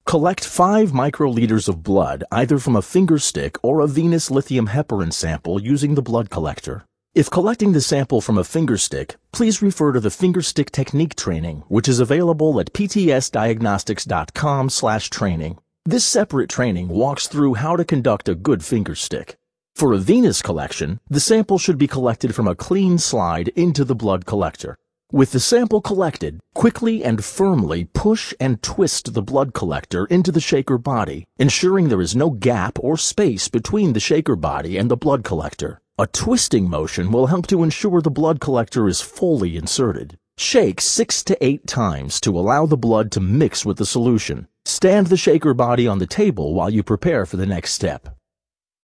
Collect 5 microliters of blood either from a finger stick or a venous lithium heparin sample using the blood collector. If collecting the sample from a finger stick, please refer to the finger stick technique training, which is available at ptsdiagnostics.com/training. This separate training walks through how to conduct a good finger stick. For a venous collection, the sample should be collected from a clean slide into the blood collector. With the sample collected, quickly and firmly push and twist the blood collector into the shaker body, ensuring there is no gap or space between the shaker body and the blood collector. A twisting motion will help to ensure the blood collector is fully inserted. Shake 6 to 8 times to allow the blood to mix with the solution. Stand the shaker body on the table while you prepare for the next step.